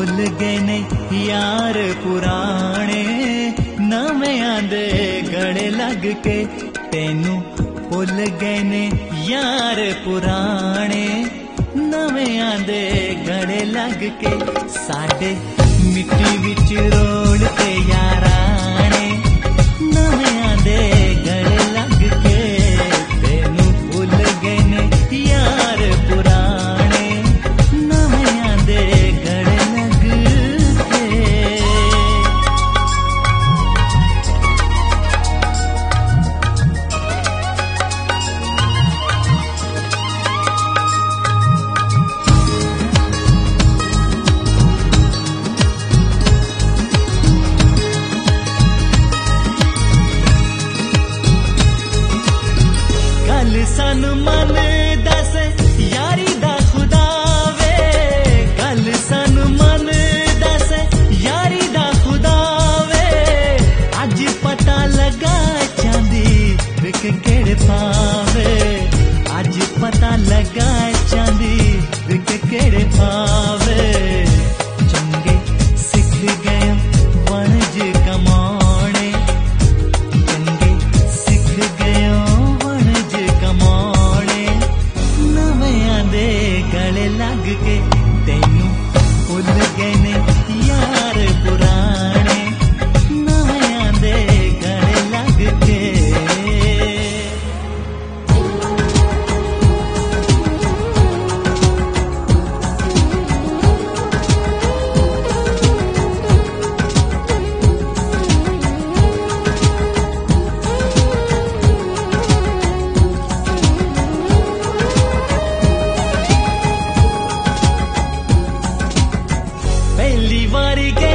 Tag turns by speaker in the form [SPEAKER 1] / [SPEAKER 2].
[SPEAKER 1] भुल गए ने यार पुराने नव्यां दे गले लग के तेनू भुल गए ने यार पुराने नव्यां दे गले लग के साडे मिट्टी विच रोल ते याराने नव्यां दे गले लग के तेनू भुल गए ने यार पुराने नव्यां दे गले लग के। कल सानू मन दस यारी दा खुदा वे कल सानू मन दस यारी दा खुदा वे अज पता लगा चांदी विक केड़े पावे अज पता लगा चांदी विक केड़े पावे चंगे सिख गए वणज कमाने चंगे सिख गए वणज कमाने नव्यां दे गले लग के तेनू भुल गए ने यार पुराने नव्यां दे गले लग के। पहली बारी के